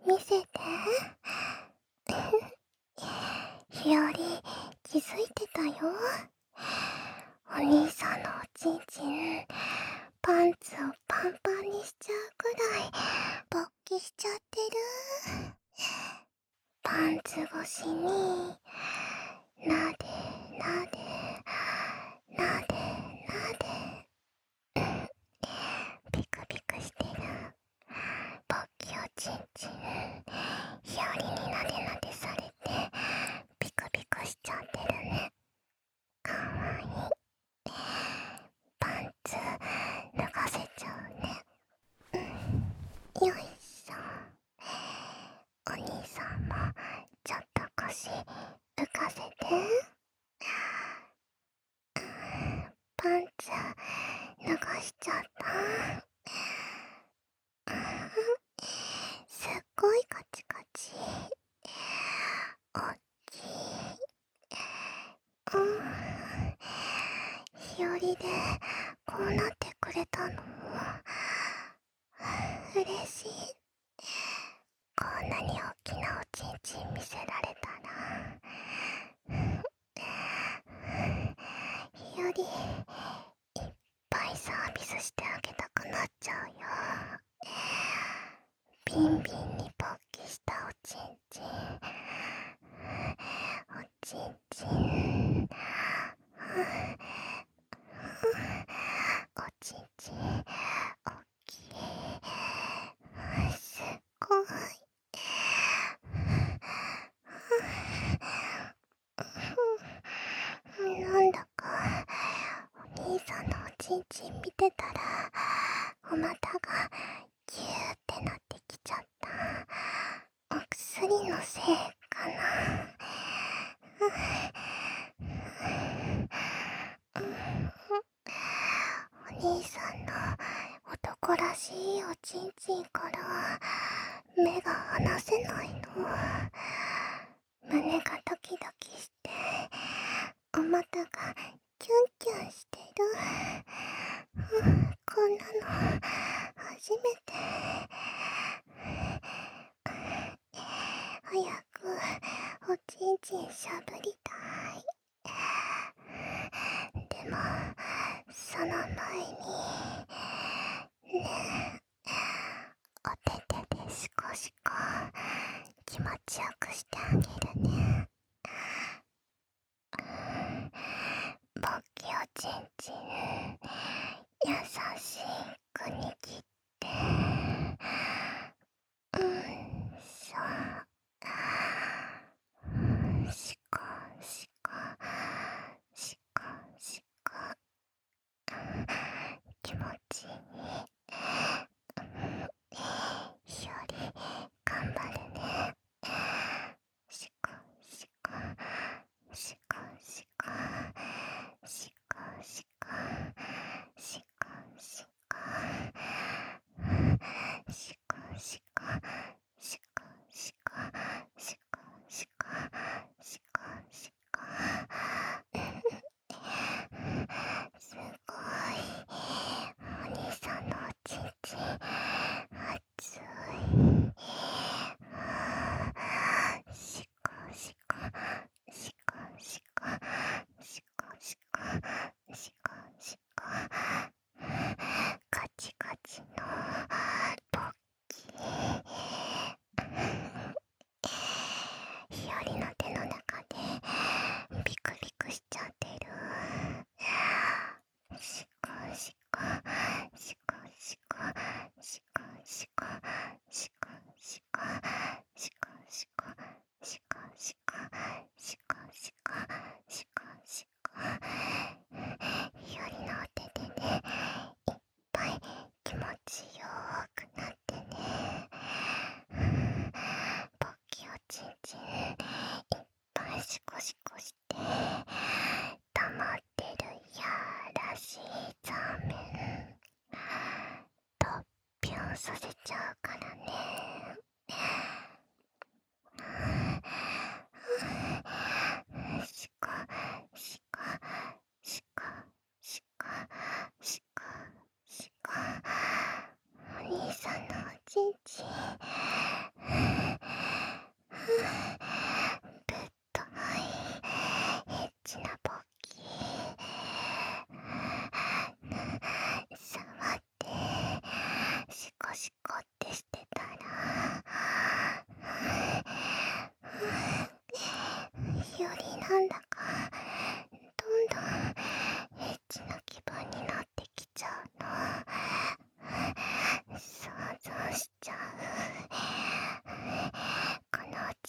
見せて。日和、気づいてたよ。お兄さんのおちんちん、パンツをパンパンにしちゃうくらい勃起しちゃってる。パンツ越しになでなでなでなでピクピクしてる勃起おちんちん、日和になでなでされてピクピクしちゃってるね。かわいい。パンツ脱がせちゃうね。よいしょ。お兄さんもちょっと腰浮かせて。パンツ脱がしちゃった。すっごいカチカチ。おっきい。日和でこうなってくれたの嬉しい。こんなに大きなおちんちん見せられたら日和いっぱいサービスしてあげたくなっちゃうよ。ビンビンに勃起したおちんちん、おちんちん、おちんちんおっきい。すっごい。なんだかお兄さんのおちんちん見てたらお股がギューってなってきちゃった。お薬のせいかな。お兄さんの男らしいおちんちんから目が離せないの。胸がドキドキしてお股がキュンキュンしてる。こんなの初めて。早くおちんちんしゃぶりたい。でもその前にね、お手手でシコシコ気持ちよくしてあげるね。勃起おちんちん優しく握って、そう、シコシコシコシコ、気持ちいい。日和頑張るね。シコシコシコシコシコシコシコシコシコシコシコシコシコシコシコシコ、すごい。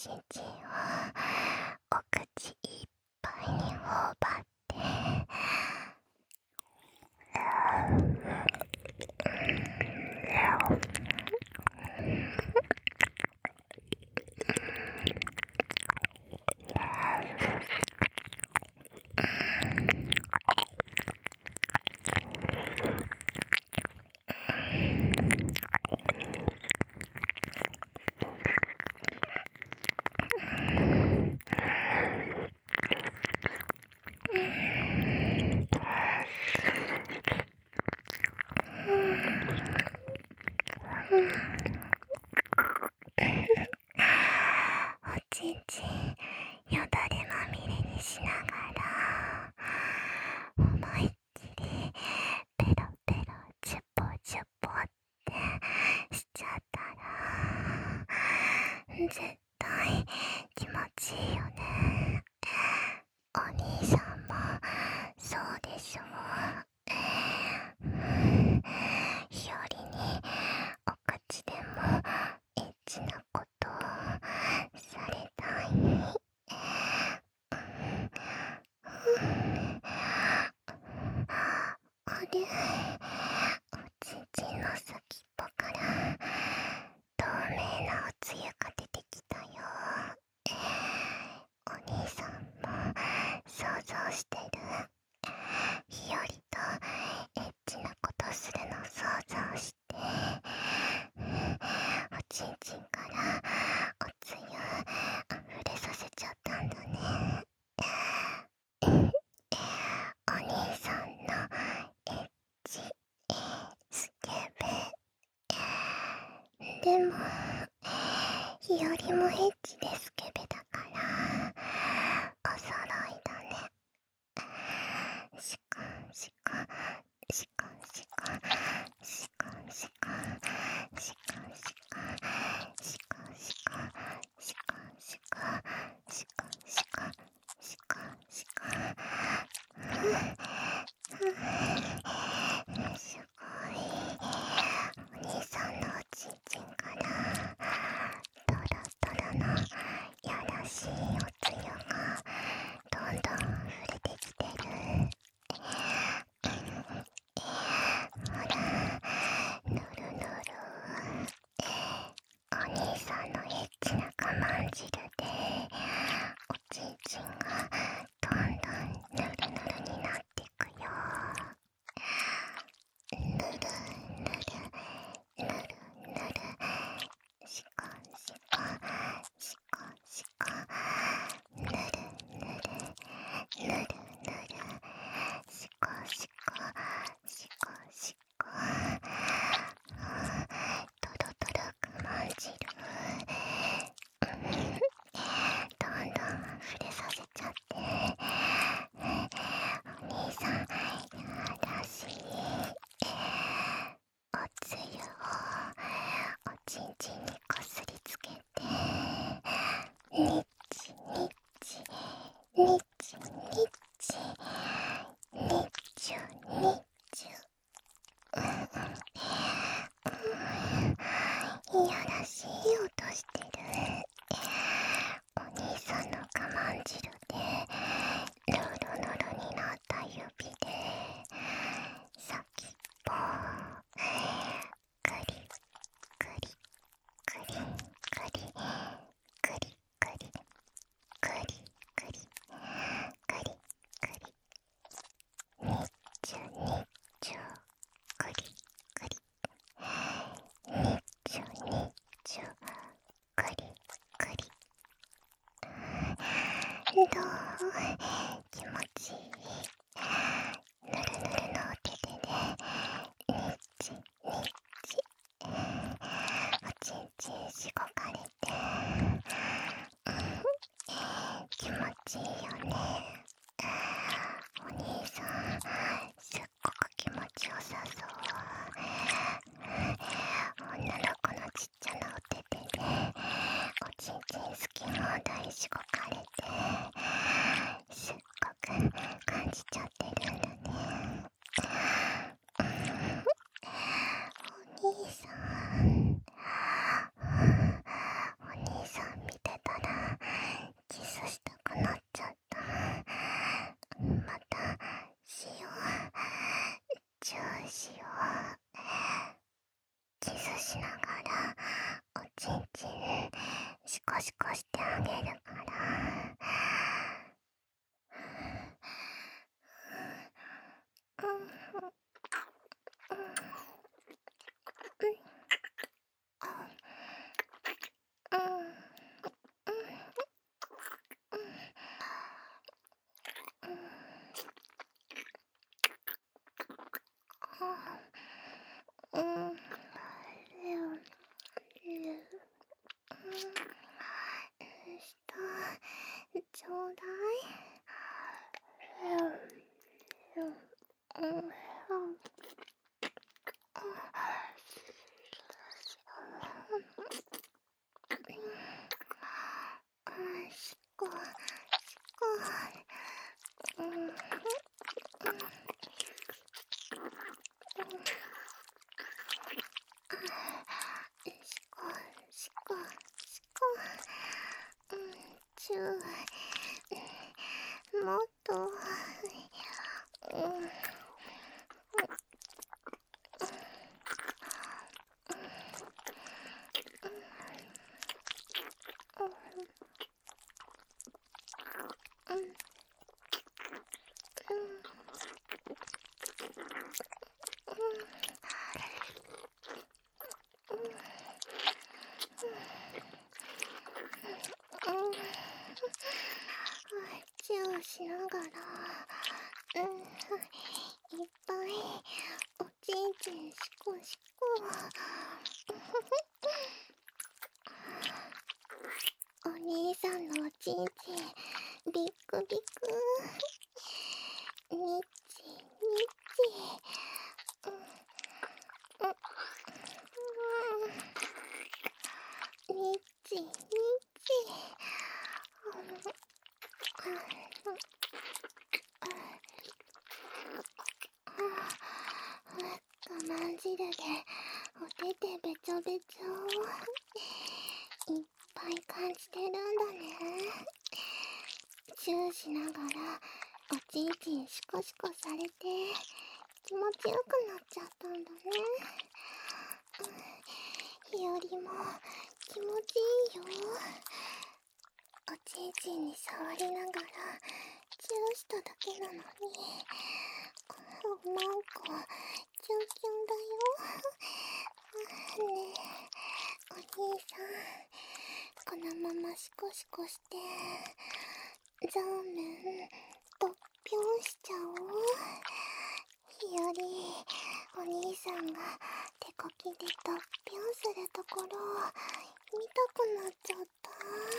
ちんちんをお口いっぱいに頬張って、おちんちんよだれまみれにしながら思いっきりペロペロチュポチュポってしちゃったら絶対気持ちいいよね。お兄さんもそうでしょう。日和にお口でもエッチなことされたい。あれ、おちんちんの先っぽから透明なおつゆが出てきたよ。お兄さんも想像してる？日和とエッチなことするの想像して、おちんちんからおつゆ溢れさせちゃったんだね。お兄さんのエッチスケベ。でも日和もエッチでスケベだからお揃いだね。シコンシコンシコンシコンシコンシコンシコンシコンシコンシコンシコンシコンシコンシコンシコンシコン。すごい。お兄さんのおちんちんからトロトロのやらしいおつゆがどんどん溢れてきてる。ほら、ぬるぬる。お兄さんのエッチな我慢汁でおちんちんがどんどんぬるぬるになってくよ。ぬるぬるぬるぬる。シコンシコンシコンシコン。ぬるぬるぬるぬる。シコンシコンシコンシコン。トロトロ我慢汁どんどん溢れさせちゃって、お兄さんやらしいおつゆをおちんちんにこすりつけて、ニッチニッチニッチニッチニッチュニッチュ。いやらしい音してる。お兄さんの我慢汁でヌルヌルになった指で先っぽクリクリクリクリクリクリクリクリクリクリニッチュニッチュクリクリニッチュニッチュクリクリ。どう？気持ちいい？ぬるぬるのお手手でニッチニッチ。おちんちんしごかれて、気持ちいいよね。お兄さんすっごく気持ちよさそう。女の子のちっちゃなお手手でおちんちん好き放題しごかれて、すっごく感じちゃってるんだね。お兄さん見てたらシコシコしてあげるから。ちょうだい。しこしこ。しこしこしこ。チュー。もっと。チューしながら、いっぱいおちんちんしこしこ。お兄さんのおちんちんビックビック。ニッチニッチ。ニッチニッチ。我慢汁でおててべちょべちょ。いっぱい感じてるんだね。チューしながらおちんちんシコシコされて気持ちよくなっちゃったんだね。日和も気持ちいいよ。おちんちんに触りながらチューしただけなのに、なんかキュンキュンだよ。ねえお兄さん、このままシコシコしてザーメンドッピョンしちゃおう。日和、お兄さんが手こきでドッピョンするところ見たくなっちゃった。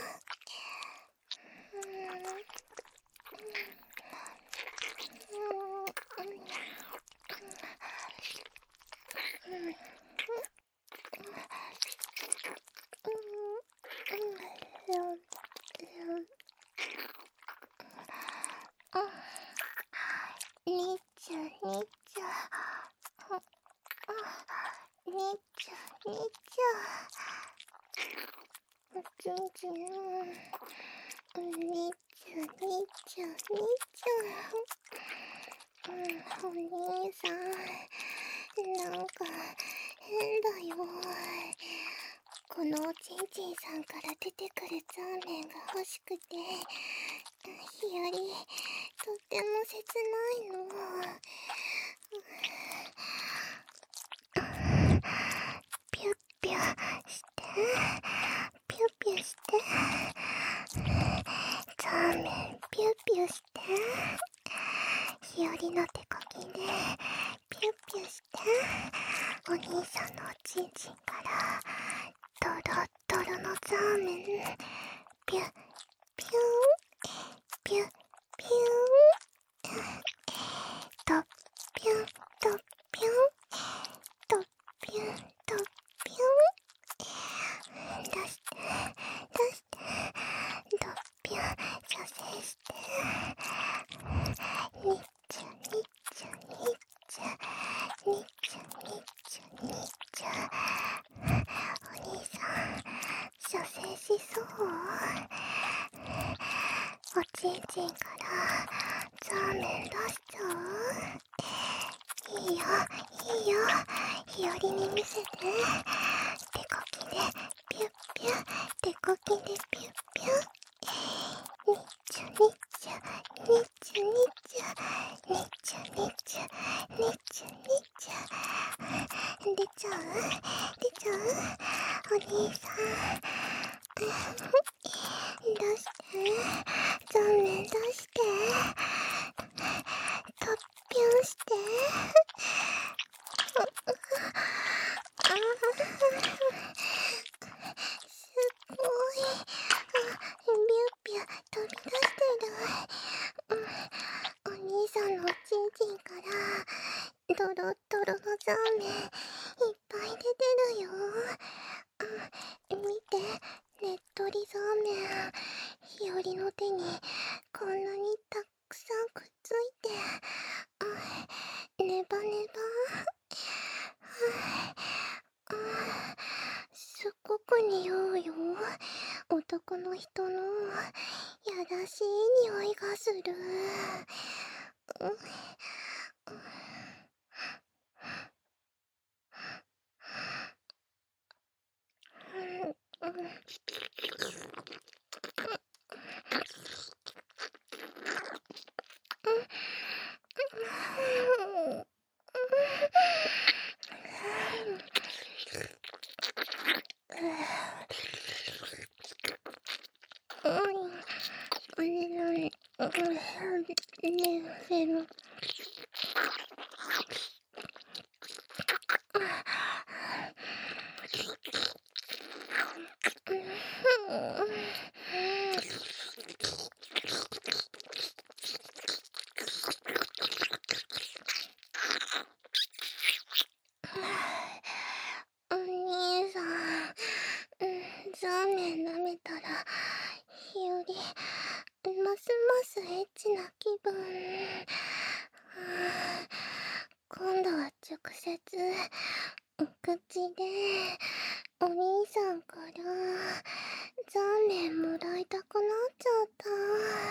にっちゃにっちゃ。にっちゃにっちゃ。おちんちん。にっちゃにっちゃにっちゃ。お兄さん、なんか変だよ。このおちんちんさんから出てくるザーメンが欲しくて、日和とっても切ないの。ピュッピュしてピュッピュしてザーメンピュッピュして日和の手こきでピュッピュしてお兄さんのおちんちんからドロッドロのザーメンピュッピュンピュッピュンドッピュンドッピュンドッピュンドッピュン出して出してドッピュン射精してニッチャニッチャニッチャニッチャニッチャニッチャ。お兄さん射精しそう。おちんちんからザーメン出しちゃう。いいよいいよ、日和に見せて。手こきでピュッピュッ手ここきでピュッピュッ。にっちゅにっちゅにっちゅにっちゅにっちゅにっちゅにっちゅにっちゅ。出ちゃう出ちゃうお兄さん。出して残念出してトッピュンしてあすっごいビュッビュ飛び出してる。お兄さんのおちんちんからドロッドロのザーメンいっぱい出てるよ。見てねっとりザーメン。ひよりの手にこんなにたくさんくっついてネバネバすっごく匂うよ。男の人のやらしい匂いがする。お兄さん、ザーメン舐めたらひよりますますエッチな気分。今度は直接お口でお兄さんからザーメンもらいたくなっちゃった。